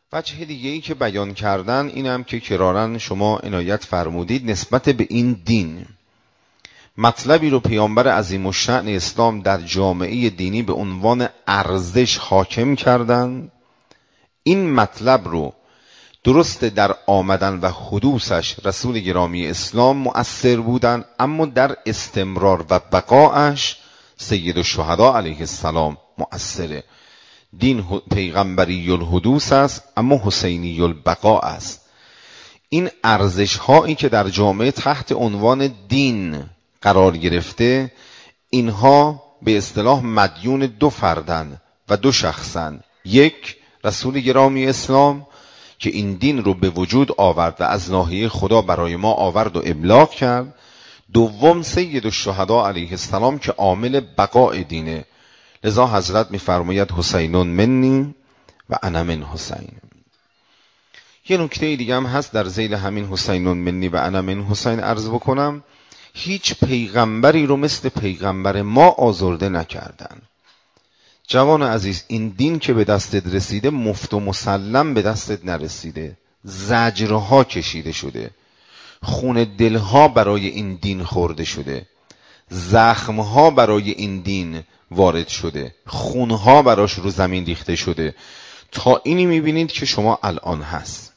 وجه دیگه ای که بیان کردن اینم که کرارن شما عنایت فرمودید نسبت به این دین، مطلبی رو پیامبر عظیم الشأن اسلام در جامعه دینی به عنوان ارزش حاکم کردن. این مطلب رو درست در آمدن و حدوثش رسول گرامی اسلام مؤثر بودن، اما در استمرار و بقایش سید الشهدا علیه السلام مؤثره. دین پیغمبری الحدوث است اما حسینی البقا است. این ارزش هایی که در جامعه تحت عنوان دین قرار گرفته، اینها به اصطلاح مدیون دو فردن و دو شخصن. یک، رسول گرامی اسلام که این دین رو به وجود آورد و از ناحیه خدا برای ما آورد و ابلاغ کرد. دوم، سید الشهدا علیه السلام که عامل بقاء دینه. لذا حضرت می‌فرماید حسینون منی و انا من حسین. یه نکته دیگه هم هست در ذیل همین حسینون منی و انا من حسین عرض بکنم. هیچ پیغمبری رو مثل پیغمبر ما آزرده نکردن. جوان عزیز، این دین که به دستت رسیده مفت و مسلم به دستت نرسیده. زجرها کشیده شده، خون دلها برای این دین خورده شده، زخمها برای این دین وارد شده، خونها براش رو زمین ریخته شده، تا اینی میبینید که شما الان هست.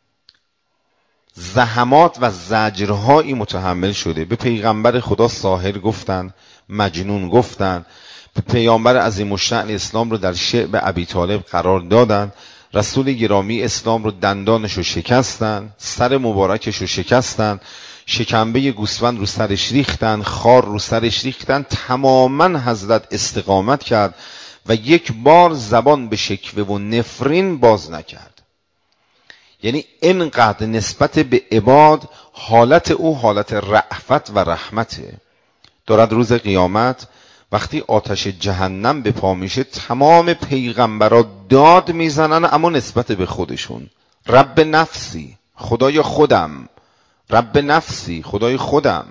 زحمات و زجرهایی متحمل شده. به پیغمبر خدا ساحر گفتن، مجنون گفتن، به پیامبر عظیم الشأن اسلام رو در شعب ابی طالب قرار دادن. رسول گرامی اسلام رو دندانش رو شکستن، سر مبارکش رو شکستن، شکمبه گوسفند رو سرش ریختن، خار رو سرش ریختن. تماما حضرت استقامت کرد و یک بار زبان به شکوه و نفرین باز نکرد. یعنی اینقدر نسبت به عباد حالت او حالت رأفت و رحمته. دارد روز قیامت وقتی آتش جهنم به پا میشه تمام پیغمبرا داد میزنن، اما نسبت به خودشون. رب نفسی، خدای خودم، رب نفسی، خدای خودم.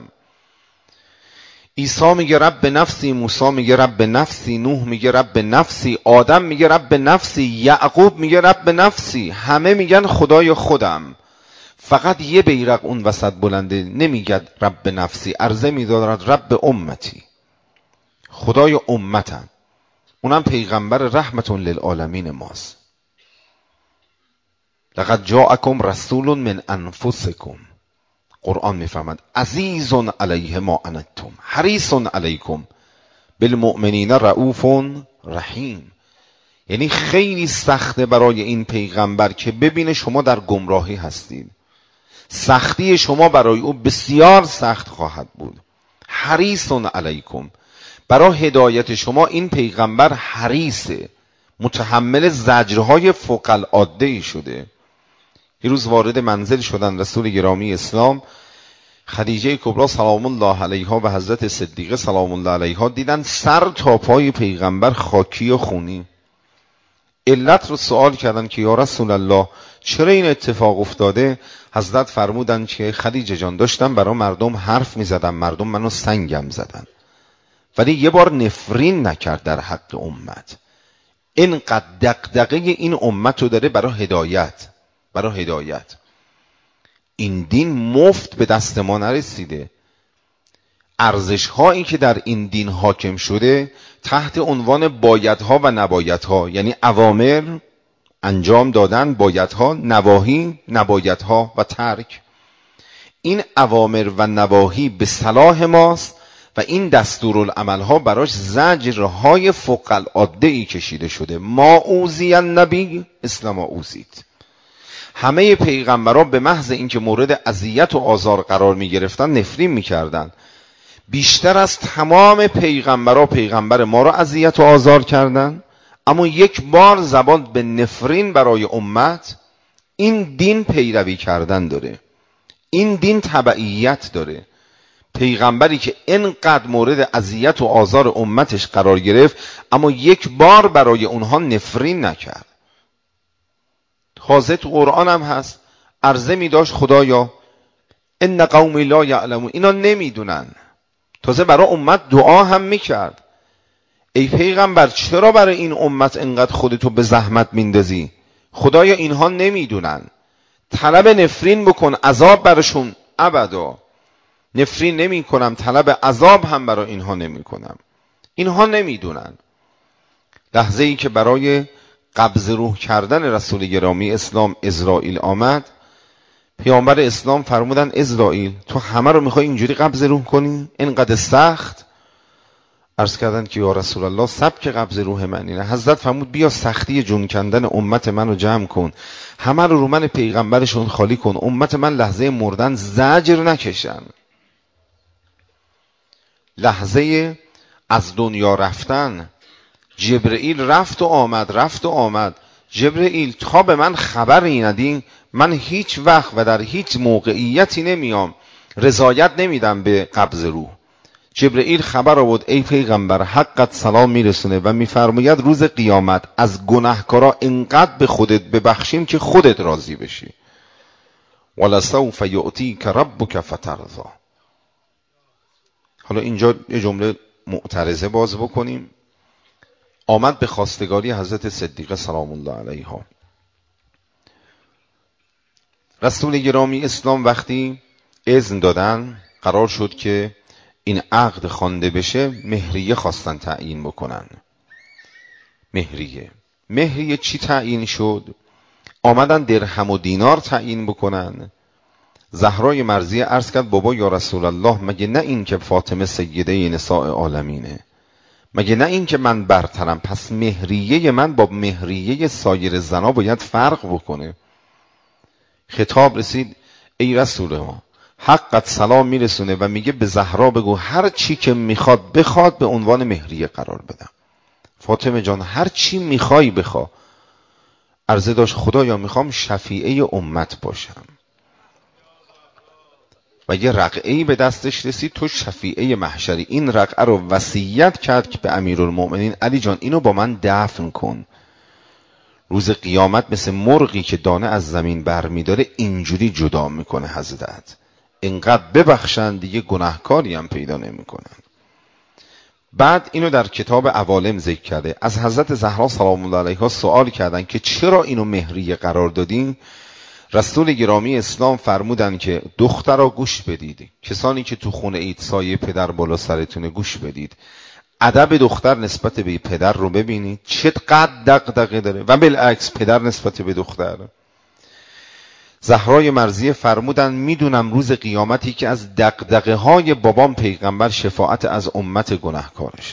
عیسی میگه رب نفسی، موسی میگه رب نفسی، نوح میگه رب نفسی، آدم میگه رب نفسی، یعقوب میگه رب نفسی. همه میگن خدای خودم. فقط یه بیرق اون وسط بلنده نمیگه رب نفسی، عرضه میدارد رب امتی، خدای امتم. اونم پیغمبر رحمت للعالمین ماست. لقد جاءکم رسول من انفسکم. قرآن میفهمد عزیز علیه ما عنتم حریص علیکم بالمؤمنین رؤوف رحیم. یعنی خیلی سخته برای این پیغمبر که ببینه شما در گمراهی هستید. سختی شما برای او بسیار سخت خواهد بود. حریص علیکم، برای هدایت شما این پیغمبر حریصه، متحمل زجرهای فوق العاده شده. یه روز وارد منزل شدن رسول گرامی اسلام، خدیجه کبرا سلام الله علیها و حضرت صدیقه سلام الله علیها دیدن سر تا پای پیغمبر خاکی و خونی. علت رو سوال کردن که یا رسول الله چرا این اتفاق افتاده؟ حضرت فرمودن که خدیجه جان داشتم برای مردم حرف می زدم، مردم منو سنگم زدن، ولی یه بار نفرین نکرد در حق امت. اینقدر دغدغه این امت رو داره برای هدایت، برای هدایت. این دین مفت به دست ما نرسیده. ارزش هایی که در این دین حاکم شده تحت عنوان بایدها و نبایدها، یعنی اوامر انجام دادن بایدها، نواهی نبایدها و ترک. این اوامر و نواهی به صلاح ماست و این دستورالعمل ها براش زجرهای فوق العاده ای کشیده شده. ما اوذی النبی مثل ما اوذیت. همه پیغمبران به محض اینکه مورد اذیت و آزار قرار می گرفتن نفرین می کردن. بیشتر از تمام پیغمبران پیغمبر ما را اذیت و آزار کردن، اما یک بار زبان به نفرین برای امت. این دین پیروی کردن داره، این دین تبعیت داره. پیغمبری که اینقدر مورد اذیت و آزار امتش قرار گرفت اما یک بار برای اونها نفرین نکرد. تازه تو قرآن هم هست، عرضه می داشت خدایا ان قومی لا یعلمون، اینا نمیدونن. تازه برای امت دعا هم میکرد، ای پیغمبر چرا برای این امت انقدر خودتو به زحمت میندازی؟ خدایا اینها نمیدونن، طلب نفرین بکن عذاب برشون ابدا. نفرین نمی کنم، طلب عذاب هم برای اینها نمی کنم. اینها نمیدونن. لحظه ای که برای قبض روح کردن رسول گرامی اسلام عزرائیل آمد، پیامبر اسلام فرمودن عزرائیل تو همه رو میخوای اینجوری قبض روح کنی؟ اینقدر سخت؟ عرض کردن که یا رسول الله سبک قبض روح من اینه. حضرت فرمود بیا سختی جون کندن امت من رو جمع کن، همه رو من پیغمبرشون خالی کن، امت من لحظه مردن زجر نکشن. لحظه از دنیا رفتن جبرئیل رفت و آمد. جبرئیل تا به من خبری ندی من هیچ وقت و در هیچ موقعیتی نمیام رضایت نمیدم به قبض روح. جبرئیل خبر آورد ای پیغمبر حقت سلام میرسونه و میفرماید روز قیامت از گناهکارا انقدر به خودت ببخشیم که خودت راضی بشی. ولسوف یعطیک ربک فترضی. حالا اینجا یه جمله معترضه باز بکنیم. آمد به خواستگاری حضرت صدیقه سلام الله علیها. رسول گرامی اسلام وقتی اذن دادن قرار شد که این عقد خوانده بشه، مهریه خواستن تعیین بکنن. مهریه چی تعیین شد؟ آمدن درهم و دینار تعیین بکنن. زهرای مرضیه عرض کرد بابا یا رسول الله مگه نه این که فاطمه سیده نساء عالمینه، مگه نه این که من برترم، پس مهریه من با مهریه سایر زنا باید فرق بکنه. خطاب رسید ای رسول ما حقت سلام میرسونه و میگه به زهرا بگو هر چی که میخواد بخواد به عنوان مهریه قرار بدم. فاطمه جان هر چی میخوای بخوا. عرضه داشت خدایا میخوام شفیعه امت باشم و یه رقعه‌ای به دستش رسید تو شفیعه محشری. این رقعه رو وصیت کرد که به امیرالمؤمنین علی جان اینو با من دفن کن. روز قیامت مثل مرغی که دانه از زمین برمیداره اینجوری جدا میکنه حضرت. اینقدر ببخشن دیگه گناهکاری هم پیدا نمیکنن. بعد اینو در کتاب عوالم ذکر کرده. از حضرت زهرا سلام الله علیها سوال کردن که چرا اینو مهریه قرار دادین؟ رسول گرامی اسلام فرمودن که دخترها گوش بدید، کسانی که تو خونه اید سایه پدر بالا سرتونه گوش بدید. ادب دختر نسبت به پدر رو ببینید چقدر دغدغه داره و بالعکس پدر نسبت به دختر. زهرای مرضیه فرمودن میدونم روز قیامتی که از دغدغه های بابام پیغمبر شفاعت از امت گناهکارشه.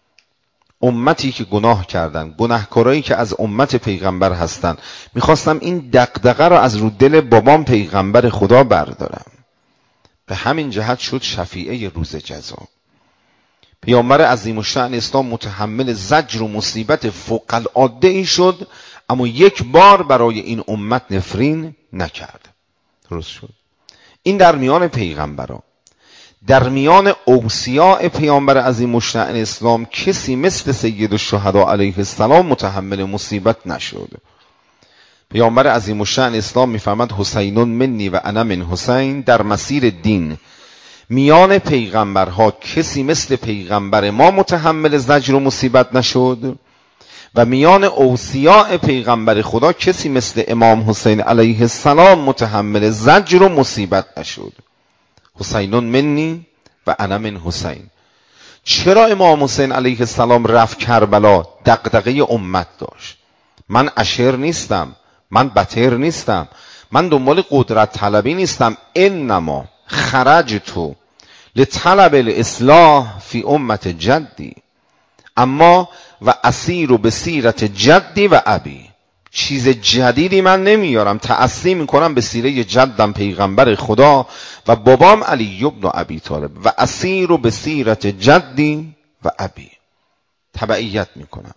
امتی که گناه کردن، گناهکارایی که از امت پیغمبر هستن، میخواستم این دغدغه رو از رو دل بابام پیغمبر خدا بردارم. به همین جهت شد شفیعه روز جزا. پیامبر عظیم الشأن اسلام متحمل زجر و مصیبت فوق العاده ای شد، اما یک بار برای این امت نفرین نکرد. درست شد. این در میان پیغمبران. در میان اوصیاء پیامبر عظیم الشأن اسلام کسی مثل سید الشهدا علیه السلام متحمل مصیبت نشد. پیامبر عظیم الشأن اسلام میفرماد حسین منی و انا من حسین. در مسیر دین میان پیغمبرها کسی مثل پیغمبر ما متحمل زجر و مصیبت نشد و میان اوصیاء پیغمبر خدا کسی مثل امام حسین علیه السلام متحمل زجر و مصیبت نشد. حسین منی و انا من حسین. چرا امام حسین علیه السلام رفت کربلا؟ دغدغه امت داشت. من اشر نیستم، من بتر نیستم، من دنبال قدرت طلبی نیستم. انما خرجت لطلب الاصلاح فی امت جدی اما و اسیر به سیرت جدی و ابی. چیز جدیدی من نمیارم، تأسی میکنم به سیره جدم پیغمبر خدا و بابام علی ابن ابی طالب و اسیر به سیرت جدی و ابی. تبعیت میکنم.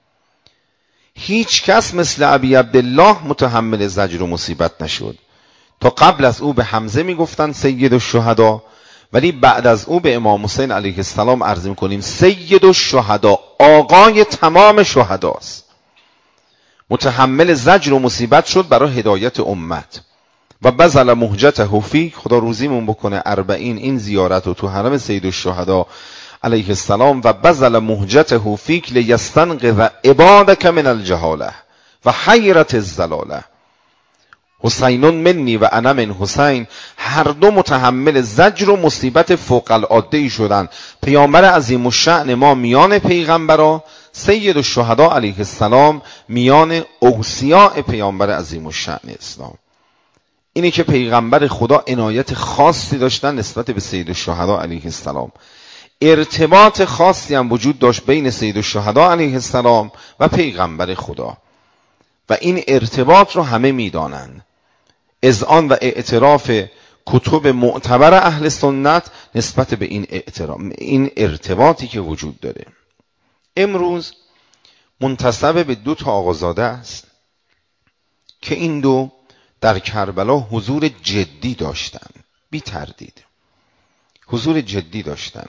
هیچ کس مثل ابی عبدالله متحمل زجر و مصیبت نشد. تا قبل از او به حمزه میگفتن سید الشهدا، ولی بعد از او به امام حسین علیه السلام عرض میکنیم سید الشهدا، آقای تمام شهداست. متحمل زجر و مصیبت شد برای هدایت امت. و بذل مهجته فیک. خدا روزیمون بکنه 40 این زیارت رو تو حرم سید الشهدا علیه السلام. و بذل مهجته فیک لیستنقذ عبادک من الجهاله. و حیرت الزلاله. حسین منی و انا من حسین، هر دو متحمل زجر و مصیبت فوق العاده شدند. پیامبر عظیم الشأن ما میان پیغمبرا، سید الشهدا علیه السلام میان اوصیاء پیامبر عظیم الشأن اسلام. اینی که پیغمبر خدا عنایت خاصی داشتن نسبت به سید الشهدا علیه السلام، ارتباط خاصی هم وجود داشت بین سید الشهدا علیه السلام و پیغمبر خدا و این ارتباط رو همه میدانند. اذعان و اعتراف کتب معتبر اهل سنت نسبت به این ارتباطی که وجود داره. امروز منتسب به 2 آقازاده است که این دو در کربلا حضور جدی داشتن، بی تردید حضور جدی داشتن.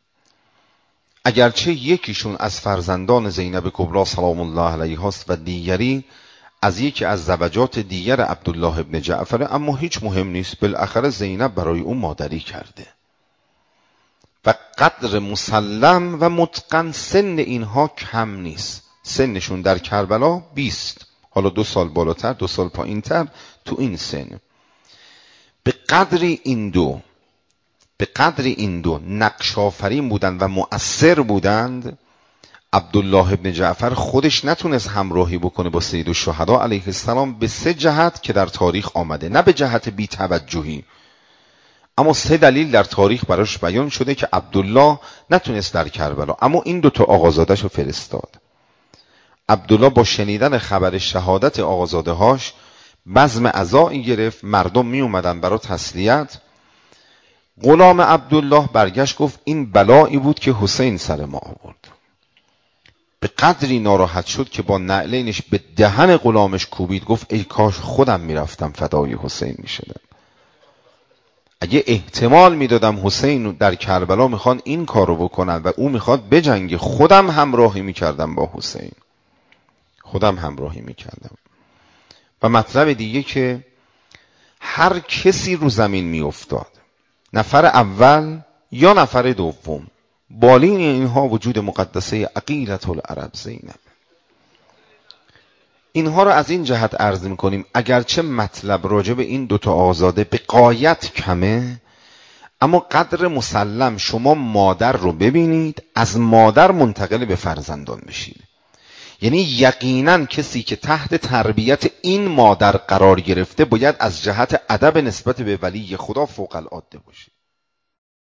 اگرچه یکیشون از فرزندان زینب کبری سلام الله علیها است و دیگری از یکی از زوجات دیگر عبدالله ابن جعفر، اما هیچ مهم نیست، بالاخره زینب برای اون مادری کرده و قدر مسلم و متقن سن اینها کم نیست. سنشون در کربلا 20، حالا 2 سال بالاتر 2 سال پایین تر تو این سن. به قدری این دو نقش آفرین بودند و مؤثر بودند، عبدالله ابن جعفر خودش نتونست همراهی بکنه با سید الشهدا علیه السلام به 3 جهت که در تاریخ آمده، نه به جهت بی توجهی، اما 3 دلیل در تاریخ براش بیان شده که عبدالله نتونست در کربلا. اما این 2 آقازاده‌شو فرستاد. عبدالله با شنیدن خبر شهادت آقازاده هاش بزم عزایی گرفت، مردم می اومدن برای تسلیت. غلام عبدالله برگشت گفت این بلایی بود که حسین سر ما آورد. به قدری ناراحت شد که با نعلینش به دهن غلامش کوبید، گفت ای کاش خودم میرفتم فدای حسین میشدم. اگه احتمال میدادم حسین در کربلا میخوان این کارو بکنن و او میخواد بجنگه، خودم همراهی میکردم با حسین، خودم همراهی میکردم. و مطلب دیگه که هر کسی رو زمین میافتاد، نفر اول یا نفر دوم، بالین اینها وجود مقدسه عقیلة العرب زینب. اینها رو از این جهت عرض میکنیم اگرچه مطلب راجع به این 2 آزاده به غایت کمه، اما قدر مسلم شما مادر رو ببینید، از مادر منتقل به فرزندان بشید. یعنی یقینا کسی که تحت تربیت این مادر قرار گرفته باید از جهت ادب نسبت به ولی خدا فوق العاده باشه.